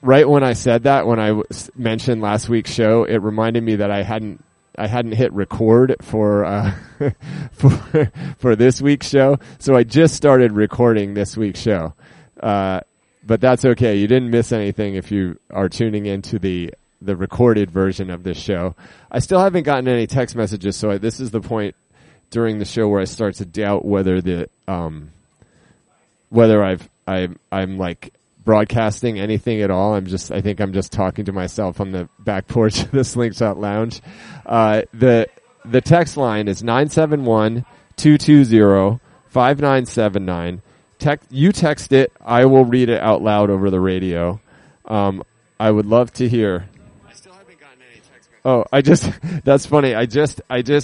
right when I said that, when I mentioned last week's show, it reminded me that I hadn't hit record for for this week's show. So I just started recording this week's show. But that's okay. You didn't miss anything if you are tuning into the recorded version of this show. I still haven't gotten any text messages, so this is the point during the show where I start to doubt whether whether I'm like broadcasting anything at all. I think I'm just talking to myself on the back porch of the Slingshot Lounge. The text line is 971-220-5979. You text it. I will read it out loud over the radio. I would love to hear. I still haven't gotten any text messages. Oh, that's funny. I just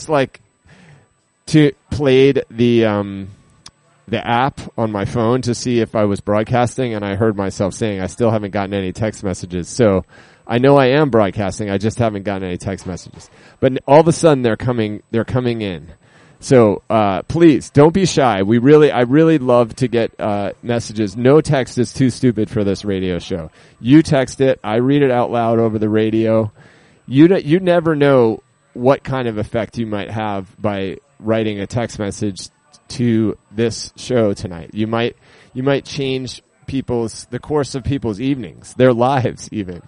played the app on my phone to see if I was broadcasting, and I heard myself saying I still haven't gotten any text messages. So I know I am broadcasting. I just haven't gotten any text messages. But all of a sudden they're coming in. So, please don't be shy. I really love to get, messages. No text is too stupid for this radio show. You text it. I read it out loud over the radio. You never know what kind of effect you might have by writing a text message to this show tonight. You might change the course of people's evenings, their lives even.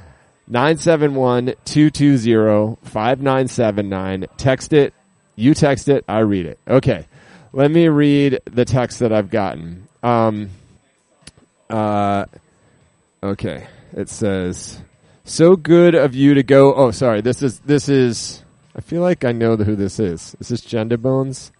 971-220-5979. Text it. You text it, I read it. Okay. Let me read the text that I've gotten. Okay. It says, so good of you to go. Oh, sorry. This is, I feel like I know who this is. Is this Gendabones?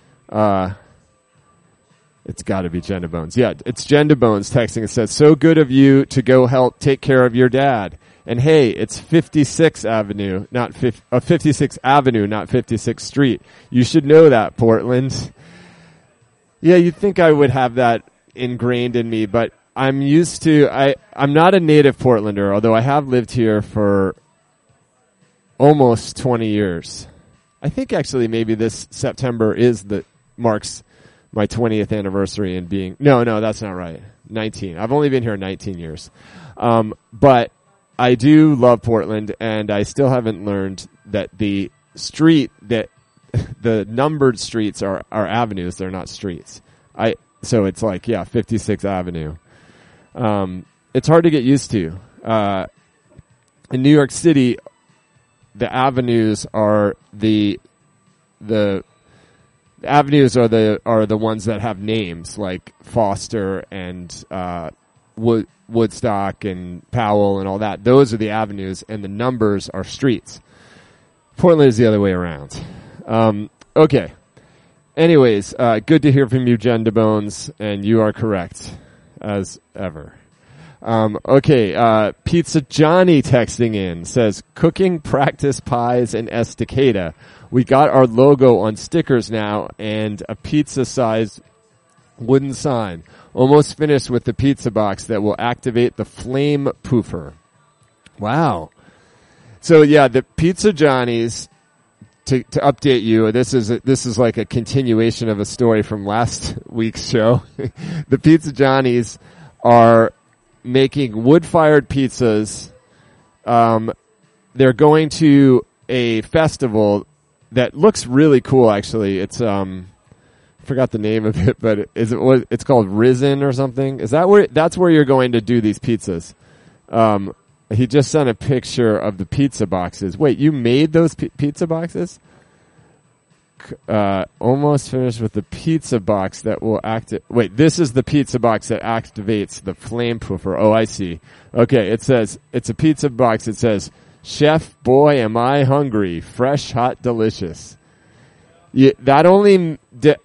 It's gotta be Gendabones. Yeah, it's Gendabones texting. It says, so good of you to go help take care of your dad. And hey, it's 56th Avenue, not 56th Avenue, not 56th Street. You should know that, Portland. Yeah, you'd think I would have that ingrained in me, but I'm used to, I'm not a native Portlander, although I have lived here for almost 20 years. I think actually maybe this September marks my 20th anniversary and being, no, that's not right. 19. I've only been here 19 years. But I do love Portland, and I still haven't learned that the numbered streets are avenues. They're not streets. So it's like, 56th Avenue. It's hard to get used to. In New York City, the avenues are the avenues are the ones that have names like Foster and, Woodstock and Powell and all that. Those are the avenues, and the numbers are streets. Portland is the other way around. Okay. Anyways, good to hear from you, Gendabones, and you are correct, as ever. Okay, Pizza Johnny texting in says, cooking practice pies in Estacada. We got our logo on stickers now and a pizza-sized wooden sign. Almost finished with the pizza box that will activate the flame poofer. Wow. So yeah, the Pizza Johnnies, to update you, this is like a continuation of a story from last week's show. The Pizza Johnnies are making wood-fired pizzas. They're going to a festival that looks really cool, actually. It's forgot the name of it, but it's called Risen or something. That's where you're going to do these pizzas. He just sent a picture of the pizza boxes. Wait, you made those pizza boxes? Almost finished with the pizza box that will wait, this is the pizza box that activates the flame poofer. Oh, I see. Okay, it says, it's a pizza box. It says, Chef, boy, am I hungry. Fresh, hot, delicious. That only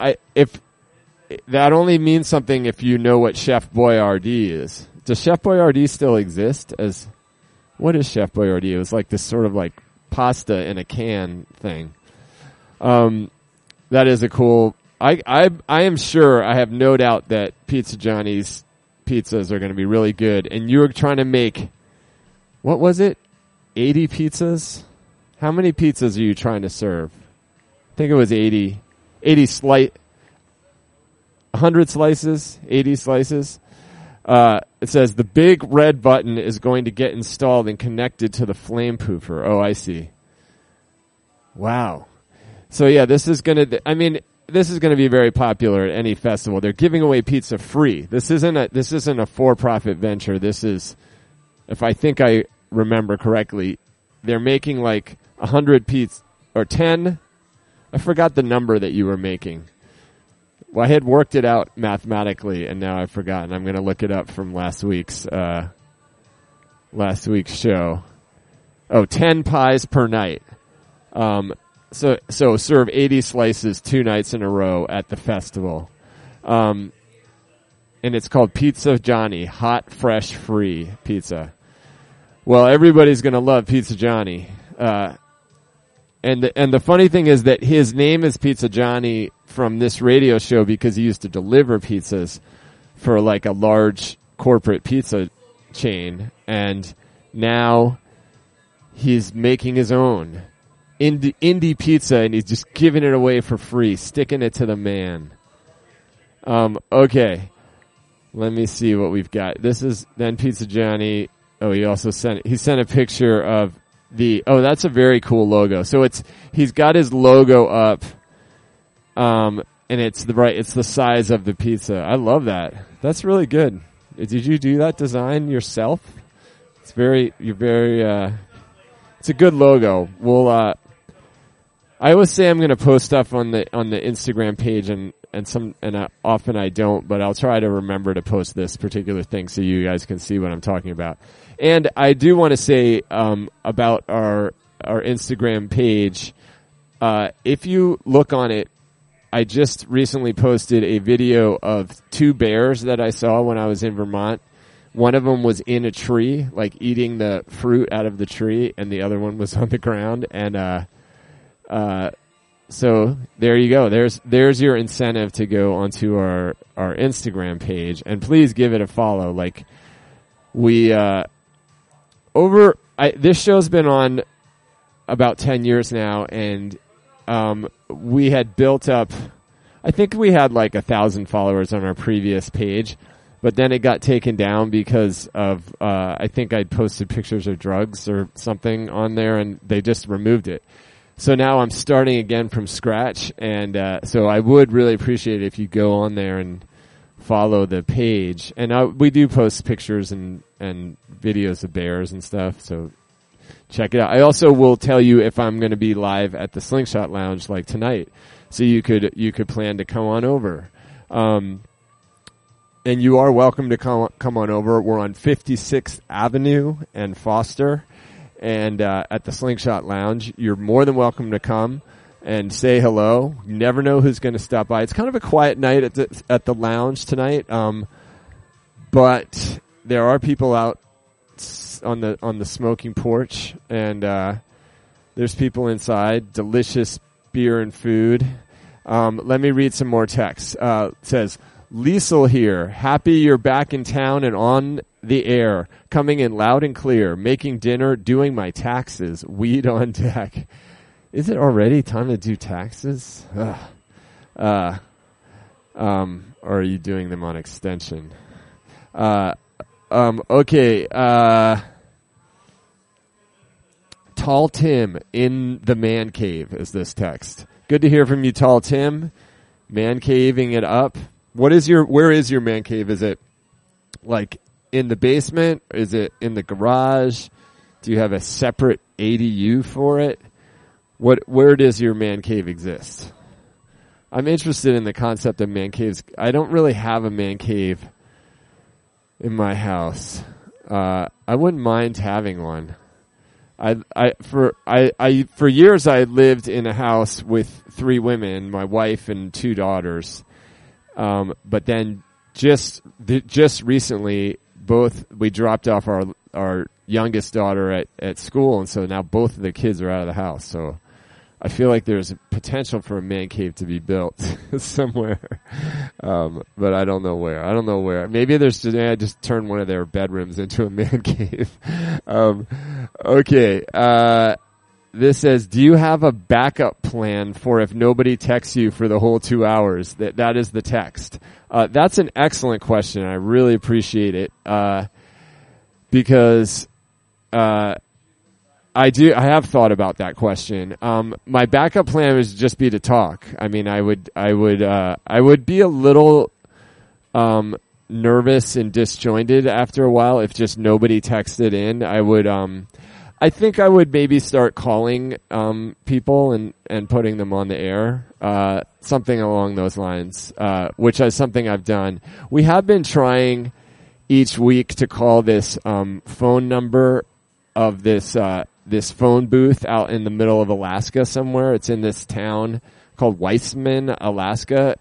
means something if you know what Chef Boyardee is. Does Chef Boyardee still exist? What is Chef Boyardee? It was like this sort of like pasta in a can thing. That is a cool. I am sure. I have no doubt that Pizza Johnny's pizzas are going to be really good. And you were trying to make, what was it? 80 pizzas? How many pizzas are you trying to serve? I think it was 80 100 slices, 80 slices. It says the big red button is going to get installed and connected to the flame poofer. Oh, I see. Wow. So yeah, this is going to be very popular at any festival. They're giving away pizza free. This isn't a for-profit venture. This is, if I think I remember correctly, they're making like 100 pizza or 10. I forgot the number that you were making. Well, I had worked it out mathematically, and now I've forgotten. I'm going to look it up from last week's show. Oh, 10 pies per night. So serve 80 slices 2 nights in a row at the festival. And it's called Pizza Johnny, hot, fresh, free pizza. Well, everybody's going to love Pizza Johnny. And the funny thing is that his name is Pizza Johnny from this radio show because he used to deliver pizzas for like a large corporate pizza chain, and now he's making his own indie pizza, and he's just giving it away for free, sticking it to the man. Okay. Let me see what we've got. This is then Pizza Johnny. Oh, he sent a picture of that's a very cool logo. So he's got his logo up, and it's the size of the pizza. I love that. That's really good. Did you do that design yourself? It's a good logo. I always say I'm going to post stuff on the Instagram page, and often I don't, but I'll try to remember to post this particular thing so you guys can see what I'm talking about. And I do want to say about our Instagram page, if you look on it, I just recently posted a video of 2 bears that I saw when I was in Vermont. One of them was in a tree, like eating the fruit out of the tree, and the other one was on the ground. And so there you go. There's your incentive to go onto our Instagram page, and please give it a follow. Like this show's been on about 10 years now, and we had built up, I think we had like 1,000 followers on our previous page, but then it got taken down because of I think I'd posted pictures of drugs or something on there, and they just removed it. So now I'm starting again from scratch, and so I would really appreciate it if you go on there and follow the page. And we do post pictures and videos of bears and stuff, so check it out. I also will tell you if I'm going to be live at the Slingshot Lounge like tonight, so you could plan to come on over. And you are welcome to come on over. We're on 56th Avenue and Foster. And at the Slingshot Lounge, you're more than welcome to come and say hello. You never know who's going to stop by. It's kind of a quiet night at the lounge tonight, but there are people out on the smoking porch, and there's people inside. Delicious beer and food. Let me read some more text. It says, Liesel here. Happy you're back in town and on the air. Coming in loud and clear. Making dinner, doing my taxes. Weed on deck. Is it already time to do taxes? Or are you doing them on extension? Okay. Tall Tim in the man cave is this text. Good to hear from you, Tall Tim. Man caving it up. Where is your man cave? Is it like in the basement? Is it in the garage? Do you have a separate ADU for it? Where does your man cave exist? I'm interested in the concept of man caves. I don't really have a man cave in my house. I wouldn't mind having one. For years I lived in a house with 3 women, my wife and 2 daughters. But then just recently, we dropped off our youngest daughter at school, and so now both of the kids are out of the house. So I feel like there's a potential for a man cave to be built somewhere. But I don't know where. Maybe I just turned one of their bedrooms into a man cave. Okay. this says, do you have a backup plan for if nobody texts you for the whole 2 hours? That is the text. That's an excellent question. I really appreciate it. Because, I have thought about that question. My backup plan would just be to talk. I mean, I would be a little, nervous and disjointed after a while if just nobody texted in. I think I would maybe start calling people and putting them on the air, something along those lines, which is something I've done. We have been trying each week to call this phone number of this phone booth out in the middle of Alaska somewhere. It's in this town called Wiseman, Alaska,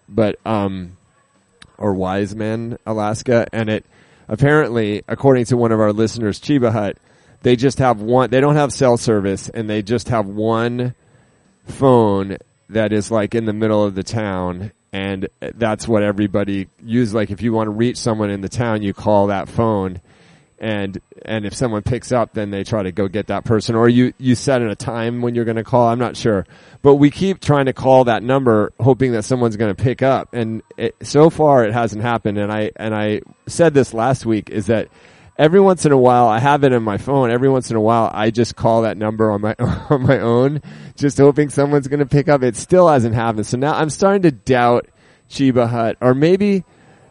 or Wiseman, Alaska, and it apparently, according to one of our listeners, Chiba Hut, they just have one. They don't have cell service, and they just have one phone that is like in the middle of the town, and that's what everybody uses. Like if you want to reach someone in the town, you call that phone, and if someone picks up, then they try to go get that person, or you set in a time when you're going to call. I'm not sure, but we keep trying to call that number, hoping that someone's going to pick up, and so far it hasn't happened. And I said this last week, is that every once in a while, I have it in my phone. Every once in a while, I just call that number on my own, just hoping someone's going to pick up. It still hasn't happened. So now I'm starting to doubt Chiba Hut, or maybe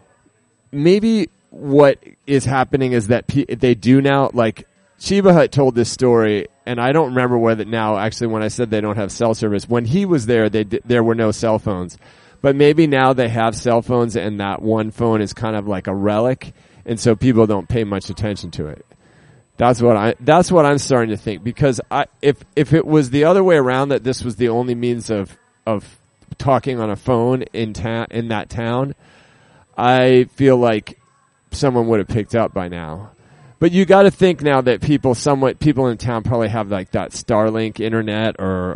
what is happening is that they do now. Like Chiba Hut told this story, and I don't remember whether now. Actually, when I said they don't have cell service, when he was there, there were no cell phones. But maybe now they have cell phones, and that one phone is kind of like a relic. And so people don't pay much attention to it. That's what I'm starting to think, because if it was the other way around, that this was the only means of talking on a phone in that town, I feel like someone would have picked up by now. But you got to think now that people in town probably have like that Starlink internet, or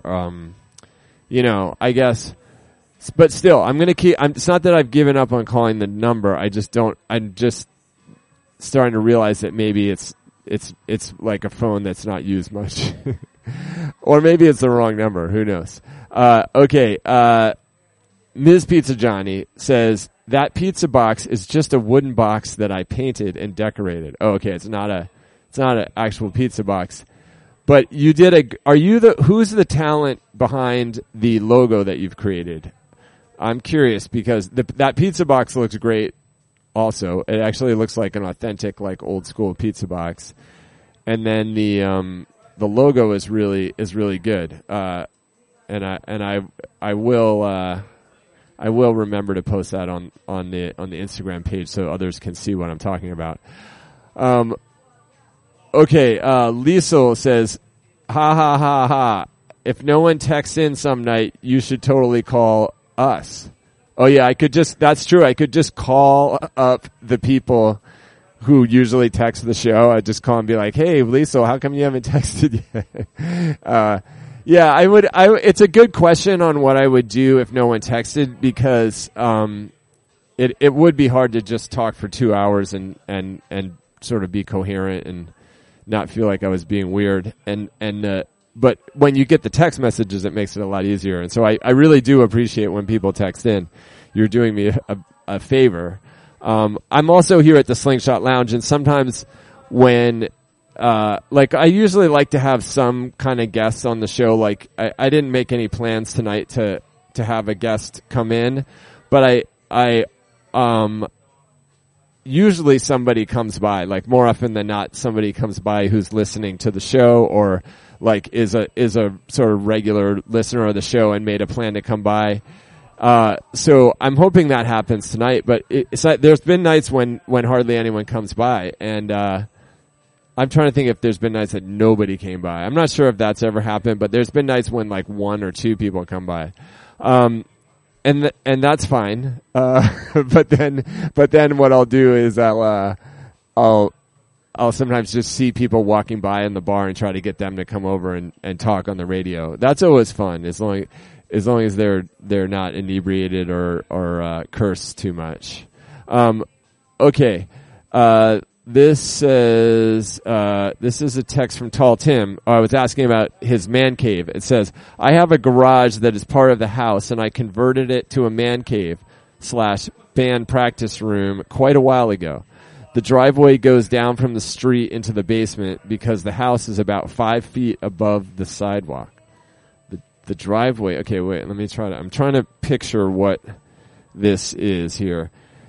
I guess. But still, I'm going to keep. It's not that I've given up on calling the number. I'm just starting to realize that maybe it's like a phone that's not used much. Or maybe it's the wrong number. Who knows? Okay. Ms. Pizza Johnny says, that pizza box is just a wooden box that I painted and decorated. Oh, okay. It's not an actual pizza box. But who's the talent behind the logo that you've created? I'm curious, because that pizza box looks great. Also, it actually looks like an authentic, like old school pizza box, and then the logo is really good. And I will remember to post that on the Instagram page so others can see what I'm talking about. Okay, Liesel says, ha ha ha ha. If no one texts in some night, you should totally call us. Oh yeah, that's true. I could just call up the people who usually text the show. I'd just call and be like, hey, Liesel, how come you haven't texted yet? Yeah, it's a good question on what I would do if no one texted, because, it would be hard to just talk for 2 hours and sort of be coherent and not feel like I was being weird. But when you get the text messages, it makes it a lot easier. And so I really do appreciate when people text in. You're doing me a favor. I'm also here at the Slingshot Lounge, and sometimes when, I usually like to have some kind of guests on the show. Like, I didn't make any plans tonight to have a guest come in, but usually somebody comes by. Like, more often than not, somebody comes by who's listening to the show, or like is a sort of regular listener of the show and made a plan to come by. So I'm hoping that happens tonight, but there's been nights when hardly anyone comes by, and I'm trying to think if there's been nights that nobody came by. I'm not sure if that's ever happened, but there's been nights when like 1 or 2 people come by. And that's fine. But then what I'll do is I'll sometimes just see people walking by in the bar and try to get them to come over and talk on the radio. That's always fun, as long as they're not inebriated or curse too much. Okay. this says, this is a text from Tall Tim. I was asking about his man cave. It says, I have a garage that is part of the house, and I converted it to a man cave / band practice room quite a while ago. The driveway goes down from the street into the basement because the house is about 5 feet above the sidewalk. The driveway. Okay, wait. Let me try to. I'm trying to picture what this is here.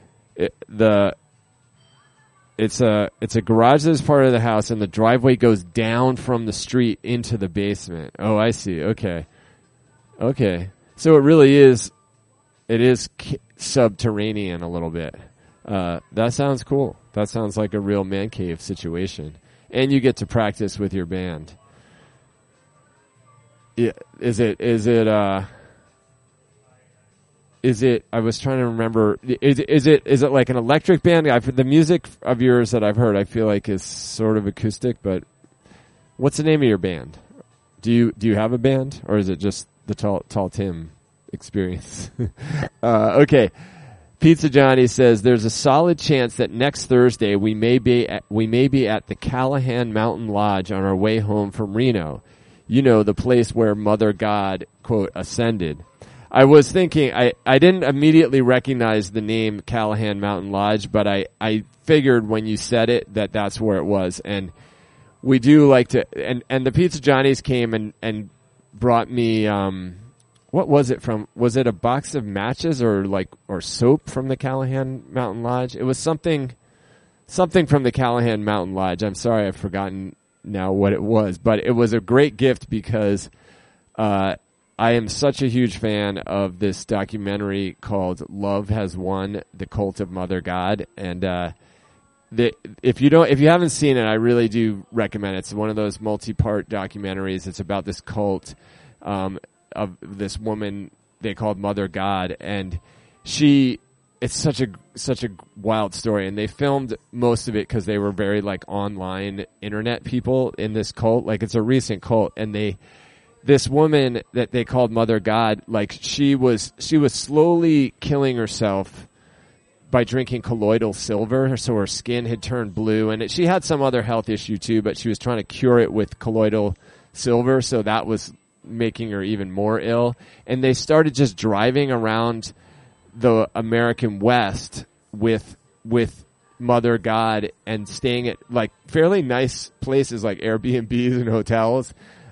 It's a garage that is part of the house, and the driveway goes down from the street into the basement. Oh, I see. Okay. So it really is. It is subterranean a little bit. That sounds cool. That sounds like a real man cave situation, and you get to practice with your band. Yeah, is it? I was trying to remember. Is it like an electric band? The music of yours that I've heard, I feel like is sort of acoustic. But what's the name of your band? Do you have a band, or is it just the Tall Tim experience? Okay. Pizza Johnny says there's a solid chance that next Thursday we may be at the Callahan Mountain Lodge on our way home from Reno. You know, the place where Mother God, quote, ascended. I was thinking, I didn't immediately recognize the name Callahan Mountain Lodge, but I figured when you said it that that's where it was. And we do like to, and the Pizza Johnnies came and brought me, what was it from? Was it a box of matches or soap from the Callahan Mountain Lodge? It was something from the Callahan Mountain Lodge. I'm sorry, I've forgotten now what it was, but it was a great gift because I am such a huge fan of this documentary called Love Has Won: The Cult of Mother God, and if you haven't seen it, I really do recommend it. It's one of those multi-part documentaries. It's about this cult of this woman they called Mother God, and it's such a wild story, and they filmed most of it because they were very online internet people in this cult. It's a recent cult, and this woman that they called Mother God, she was slowly killing herself by drinking colloidal silver, so her skin had turned blue, and she had some other health issue too, but she was trying to cure it with colloidal silver, so that was making her even more ill. And they started just driving around the American West with Mother God and staying at fairly nice places like Airbnbs and hotels.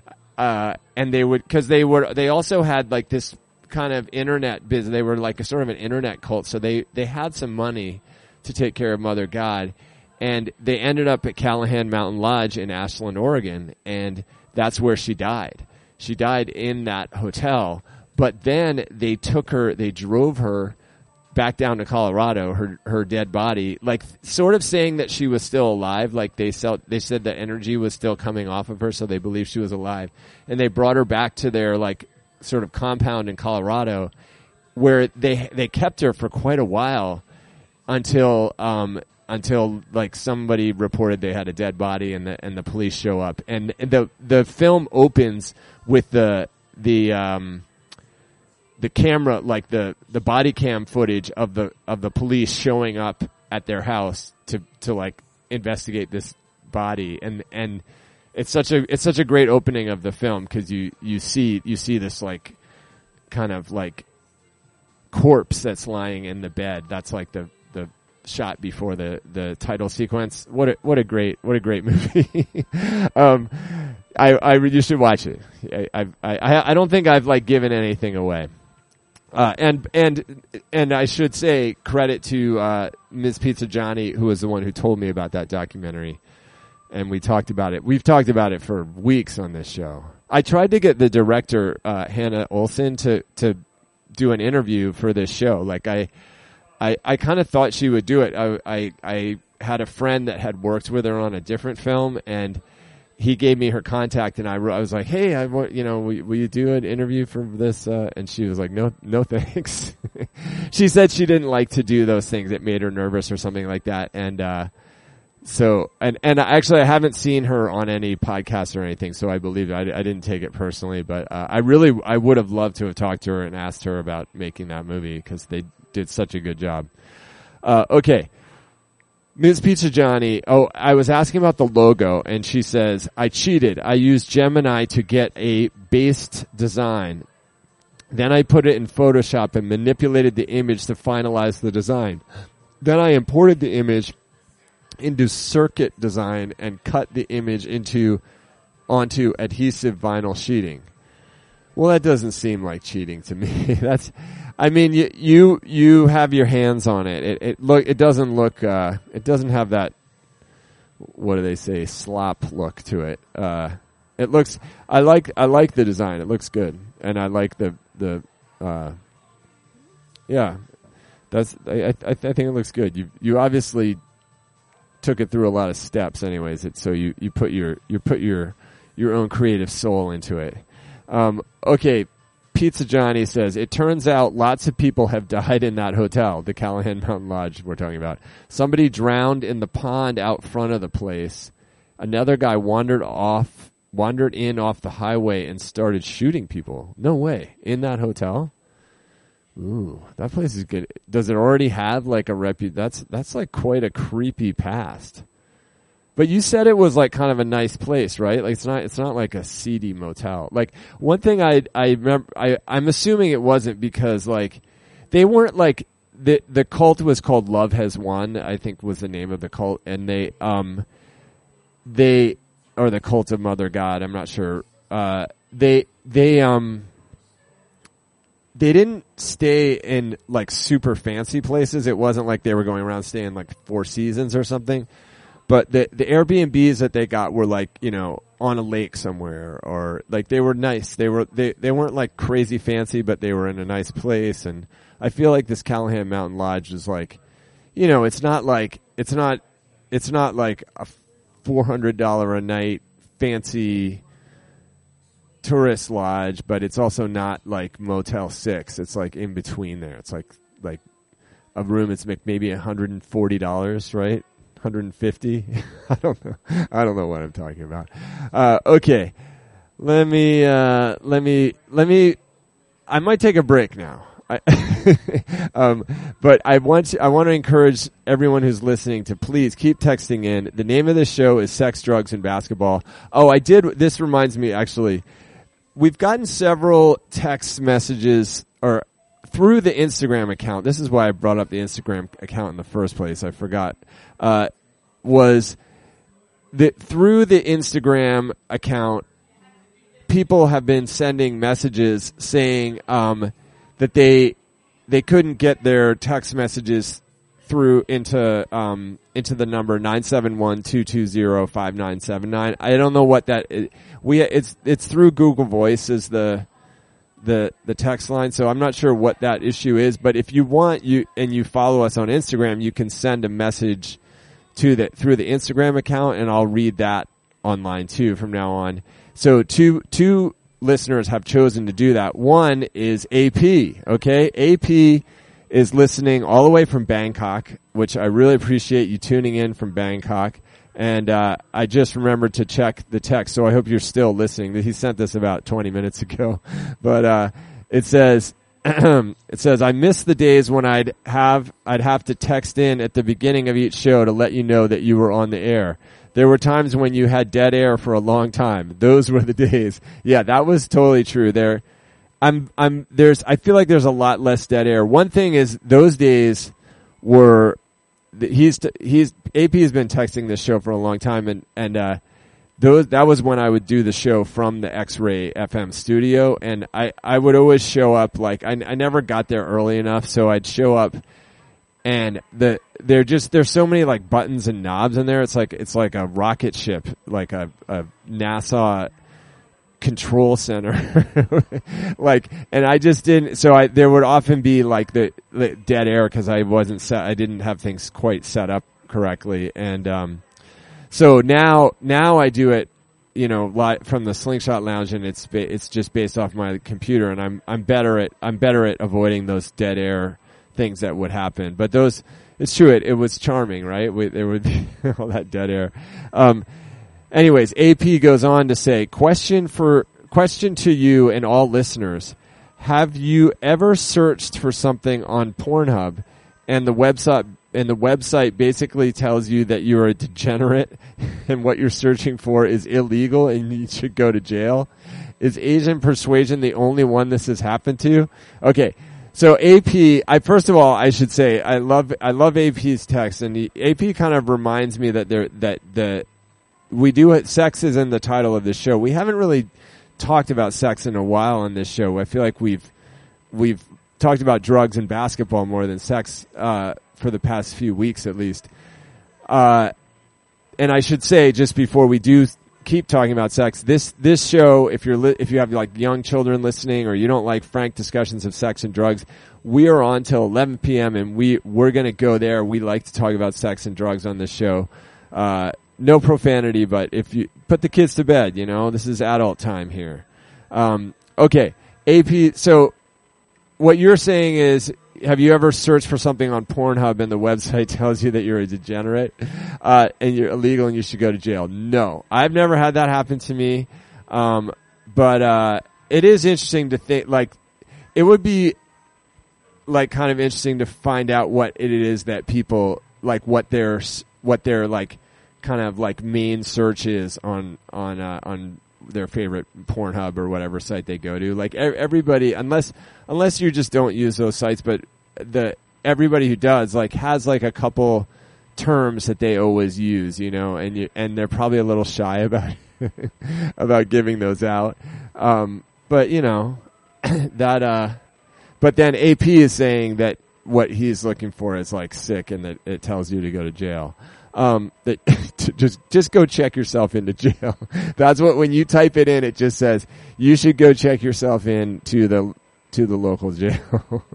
And they also had this kind of internet business. They were a sort of an internet cult. So they had some money to take care of Mother God, and they ended up at Callahan Mountain Lodge in Ashland, Oregon. And that's where she died. She died in that hotel, but then they drove her back down to Colorado, her dead body, sort of saying that she was still alive. They said the energy was still coming off of her, so they believed she was alive. And they brought her back to their sort of compound in Colorado, where they kept her for quite a while until somebody reported they had a dead body, and the police show up. And the film opens with the camera, the body cam footage of the police showing up at their house to investigate this body, and it's such a great opening of the film because you see this kind of corpse that's lying in the bed. That's the shot before the title sequence. What a great movie. You should watch it. I don't think I've given anything away. And I should say credit to Ms. Pizza Johnny, who was the one who told me about that documentary, and we talked about it. We've talked about it for weeks on this show. I tried to get the director Hannah Olsen to do an interview for this show. I kind of thought she would do it. I had a friend that had worked with her on a different film, and he gave me her contact, and I was like, "Hey, will you do an interview for this?" And she was like, "No, thanks." She said she didn't like to do those things. It made her nervous or something like that. And actually, I haven't seen her on any podcasts or anything, so I believe it. I didn't take it personally, but I would have loved to have talked to her and asked her about making that movie because they did such a good job. Okay. Ms. Pizza Johnny, I was asking about the logo, and she says, I cheated. I used Gemini to get a based design. Then I put it in Photoshop and manipulated the image to finalize the design. Then I imported the image into Circuit Design and cut the image onto adhesive vinyl sheeting. Well, that doesn't seem like cheating to me. You have your hands on it. It doesn't have that, what do they say, slop look to it. It looks, I like the design. It looks good. And I like I think it looks good. You obviously took it through a lot of steps anyways. So you put your own creative soul into it. Okay. Pizza Johnny says, it turns out lots of people have died in that hotel, the Callahan Mountain Lodge we're talking about. Somebody drowned in the pond out front of the place. Another guy wandered in off the highway and started shooting people. No way. In that hotel? Ooh, that place is good. Does it already have like a that's like quite a creepy past. But you said it was like kind of a nice place, right? Like it's not like a seedy motel. Like one thing I remember, I'm assuming it wasn't because like they weren't like the cult was called Love Has Won, I think was the name of the cult, and they or the Cult of Mother God, I'm not sure. They didn't stay in like super fancy places. It wasn't like they were going around staying like Four Seasons or something. But the Airbnbs that they got were like, you know, on a lake somewhere, or like they were nice. They weren't like crazy fancy, but they were in a nice place. And I feel like this Callahan Mountain Lodge is like, you know, it's not like a $400 a night fancy tourist lodge, but it's also not like Motel 6. It's like in between there. It's like a room. It's maybe $140, right? 150. I don't know what I'm talking about. Okay. Let me, I might take a break now. But I want to encourage everyone who's listening to please keep texting in. The name of this show is Sex, Drugs, and Basketball. This reminds me actually, we've gotten several text messages or through the Instagram account. This is why I brought up the Instagram account in the first place. I forgot. Was that through the Instagram account, people have been sending messages saying that they couldn't get their text messages through into the number 971-220-5979. I don't know what that is. It's through Google Voice is the text line, so I'm not sure what that issue is, but if you want you follow us on Instagram, you can send a message through the Instagram account, and I'll read that online too from now on. So two listeners have chosen to do that. One is AP, okay? AP is listening all the way from Bangkok, which I really appreciate you tuning in from Bangkok. And I just remembered to check the text, so I hope you're still listening. He sent this about 20 minutes ago. But it says I miss the days when I'd have to text in at the beginning of each show to let you know that you were on the air. There were times when you had dead air for a long time. Those were the days. Yeah, that was totally true. I feel like there's a lot less dead air. One thing is those days were AP has been texting this show for a long time, and that was when I would do the show from the X-Ray FM studio, and I would always show up like I never got there early enough, so I'd show up, and there's so many like buttons and knobs in there. It's like a rocket ship, like a NASA control center. Like, and I just didn't, so there would often be like the dead air because I didn't have things quite set up correctly. And, so now I do it, you know, from the Slingshot Lounge, and it's just based off my computer, and I'm better at avoiding those dead air things that would happen. But it's true, it was charming, right? There would be all that dead air. Anyways, AP goes on to say, question to you and all listeners. Have you ever searched for something on Pornhub and the website the website basically tells you that you're a degenerate and what you're searching for is illegal and you should go to jail. Is Asian persuasion the only one this has happened to? Okay. So first of all, I should say, I love AP's text, and AP kind of reminds me that sex is in the title of this show. We haven't really talked about sex in a while on this show. I feel like we've talked about drugs and basketball more than sex, for the past few weeks at least. And I should say, just before we do keep talking about sex, this show, if you have like young children listening or you don't like frank discussions of sex and drugs, we are on till 11 p.m. and we're going to go there. We like to talk about sex and drugs on this show. No profanity, but if you put the kids to bed, this is adult time here. Okay. AP, so what you're saying is, have you ever searched for something on Pornhub and the website tells you that you're a degenerate, and you're illegal and you should go to jail? No, I've never had that happen to me. But it is interesting to think, like, it would be like kind of interesting to find out what it is that people, like, what their like kind of like main search is on their favorite Pornhub or whatever site they go to. Like everybody, unless you just don't use those sites, but everybody who does, like, has like a couple terms that they always use, and they're probably a little shy about about giving those out. But that but then AP is saying that what he's looking for is like sick and that it tells you to go to jail. That just go check yourself into jail. That's what, when you type it in, it just says you should go check yourself in to the local jail.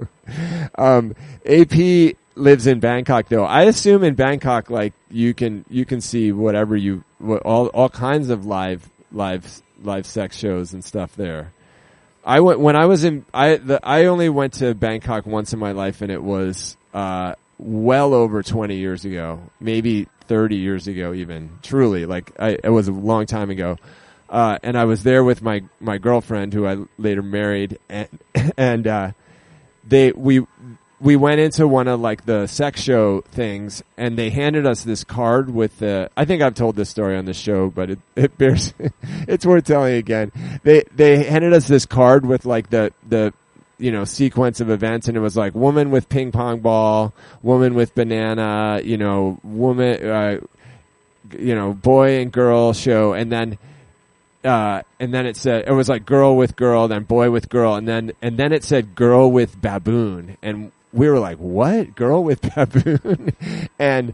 AP lives in Bangkok though. I assume in Bangkok, like, you can see whatever all kinds of live sex shows and stuff there. I only went to Bangkok once in my life, and it was, well over 20 years ago, maybe 30 years ago even, truly. Like, it was a long time ago. And I was there with my girlfriend, who I later married, and we went into one of like the sex show things, and they handed us this card with I think I've told this story on the show, but it bears, it's worth telling again. They handed us this card with like the sequence of events, and it was like woman with ping pong ball, woman with banana, woman, boy and girl show, and then it said, it was like girl with girl, then boy with girl, and then it said girl with baboon, and we were like, what? Girl with baboon? And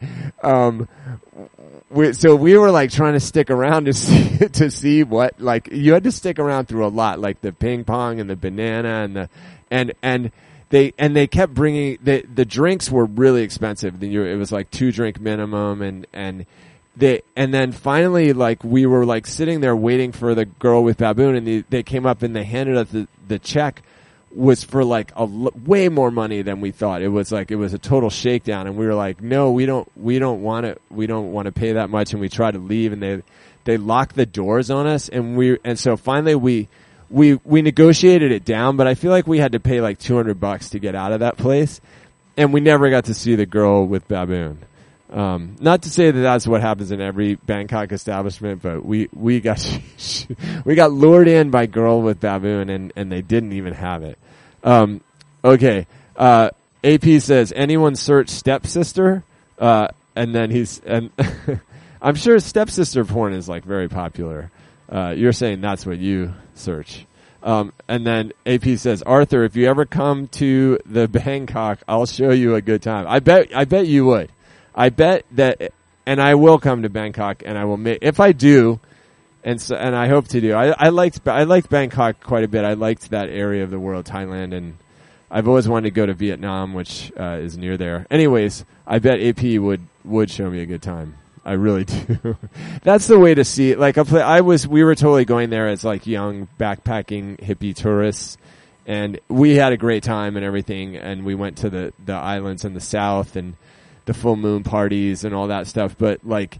we were like trying to stick around to see what, like, you had to stick around through a lot, like the ping pong and the banana and they kept bringing the drinks were really expensive. It was like 2 drink minimum, and then finally, like, we were like sitting there waiting for the girl with baboon, and they came up and they handed us the check was for like way more money than we thought. It was a total shakedown, and we were like, no, we don't want to pay that much, and we tried to leave, and they locked the doors on us, and so finally we negotiated it down, but I feel like we had to pay like $200 to get out of that place, and we never got to see the girl with baboon. Not to say that that's what happens in every Bangkok establishment, but we got lured in by girl with baboon, and they didn't even have it. Okay. AP says, anyone search stepsister? And then I'm sure stepsister porn is like very popular. You're saying that's what you search. And then AP says, Arthur, if you ever come to the Bangkok, I'll show you a good time. I bet you would. I bet that, and I will come to Bangkok, and I will if I do, and I hope to do. I liked Bangkok quite a bit. I liked that area of the world, Thailand, and I've always wanted to go to Vietnam, which is near there. Anyways, I bet AP would show me a good time. I really do. That's the way to see it. Like we were totally going there as like young backpacking hippie tourists, and we had a great time and everything. And we went to the islands in the south and the full moon parties and all that stuff. But like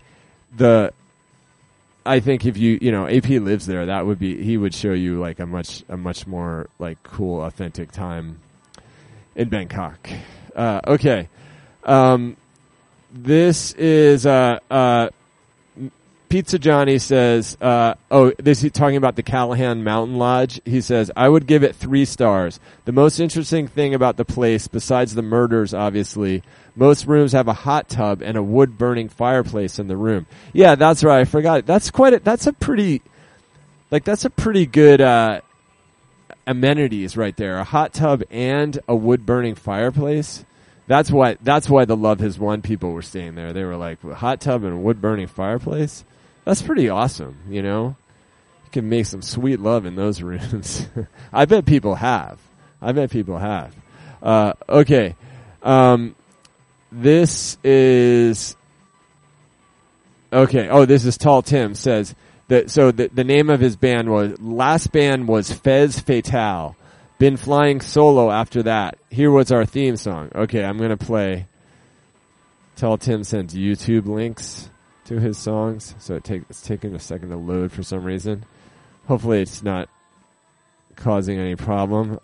I think if AP lives there, he would show you like a much more like cool, authentic time in Bangkok. Okay. This is Pizza Johnny says, this is talking about the Callahan Mountain Lodge. He says, I would give it 3 stars. The most interesting thing about the place, besides the murders, obviously, most rooms have a hot tub and a wood-burning fireplace in the room. Yeah, that's right. I forgot. That's a pretty good, amenities right there. A hot tub and a wood-burning fireplace. That's why the Love Has Won people were staying there. They were like, a hot tub and a wood-burning fireplace? That's pretty awesome, you know? You can make some sweet love in those rooms. I bet people have. Okay. This is... Okay. Oh, this is Tall Tim says... The name of his band last band was Fez Fatale. Been flying solo after that. Here was our theme song. Okay, I'm gonna play. Tell Tim sends YouTube links to his songs, so it's taking a second to load for some reason. Hopefully it's not causing any problem.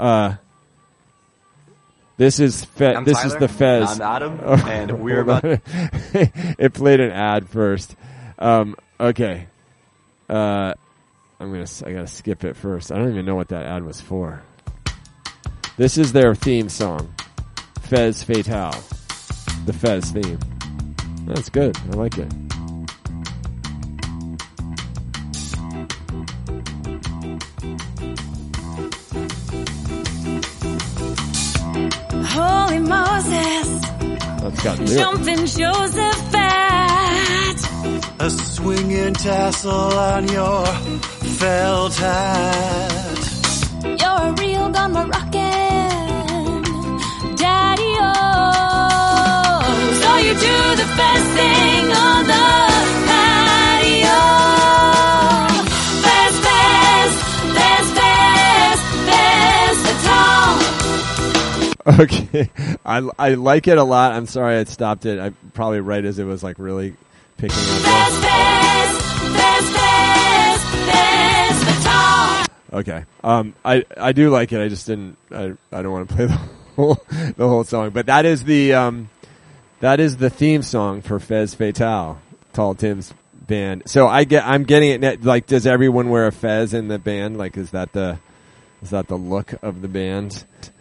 This is the Fez. I'm Adam, and we're about. It played an ad first. Okay. I gotta skip it first. I don't even know what that ad was for. This is their theme song. Fez Fatale. The Fez theme. That's good. I like it. Holy Moses. That's got lyrics. Jumping Josephat. A swinging tassel on your felt hat. You're a real gun Moroccan, Daddy-o. So you do the best thing on the patio. Fez, Fez, Fez, Fez, Fez, the town. Okay. I like it a lot. I'm sorry I stopped it. I probably right as it was like really picking up. Fez, Fez, Fez, Fez, Fez, the town. Okay. I do like it. I just didn't. I don't want to play the whole song. But that is the theme song for Fez Fatale, Tall Tim's band. So I'm getting it. Like, does everyone wear a fez in the band? Like, is that the look of the band?